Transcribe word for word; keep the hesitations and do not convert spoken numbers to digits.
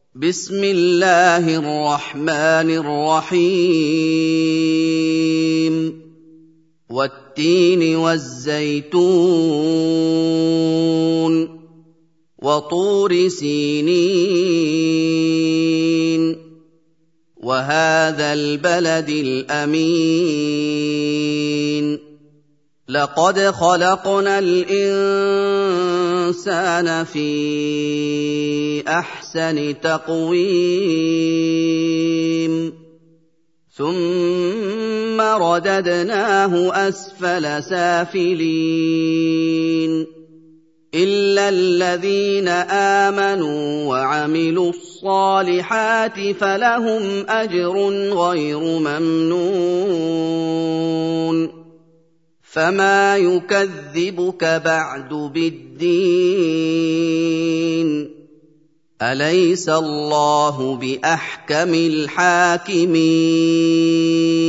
بسم الله الرحمن الرحيم والتين والزيتون وطور سينين وهذا البلد الأمين لقد خلقنا الإنسان في أحسن تقويم ثم رددناه أسفل سافلين إلا الذين آمنوا وعملوا الصالحات فلهم أجر غير ممنون فما يكذبك بعد بالدين أليس الله بأحكم الحاكمين